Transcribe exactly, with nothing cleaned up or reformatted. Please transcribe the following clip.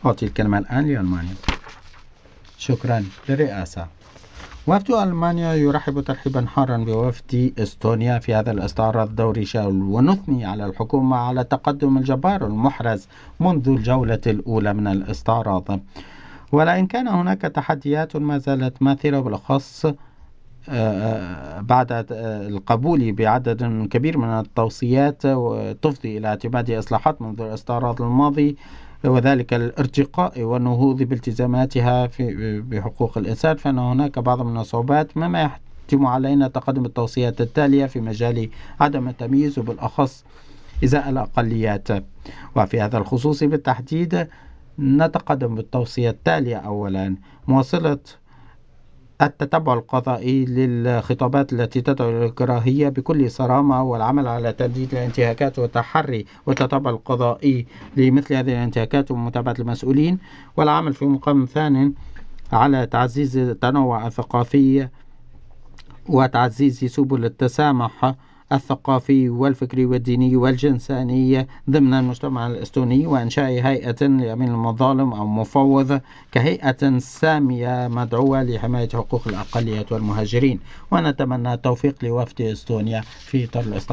أعطي الكلمة الآن لألمانيا. شكرا للرئاسة. وفد ألمانيا يرحب ترحيبا حارا بوفد إستونيا في هذا الاستعراض الدوري شاول، ونثني على الحكومة على التقدم الجبار المحرز منذ الجولة الأولى من الاستعراض. ولئن كان هناك تحديات ما زالت ماثلة، بالأخص بعد القبول بعدد كبير من التوصيات تفضي إلى اعتماد إصلاحات منذ الاستعراض الماضي، وذلك الارتقاء والنهوض بالتزاماتها في بحقوق الإنسان، فإن هناك بعض من الصعوبات مما يحتم علينا تقدم التوصيات التالية في مجال عدم التمييز، وبالأخص إزاء الأقليات. وفي هذا الخصوص بالتحديد نتقدم بالتوصية التالية: أولا، مواصلة التتبع القضائي للخطابات التي تدعو للكراهية بكل صرامة، والعمل على تنديد الانتهاكات والتحري والتتبع القضائي لمثل هذه الانتهاكات ومتابعة المسؤولين، والعمل في مقام ثاني على تعزيز التنوع الثقافي وتعزيز سبل التسامح الثقافي والفكري والديني والجنساني ضمن المجتمع الإستوني، وإنشاء هيئة لأمين المظالم أو مفوض كهيئة سامية مدعوة لحماية حقوق الأقليات والمهاجرين. ونتمنى التوفيق لوفد إستونيا في طرح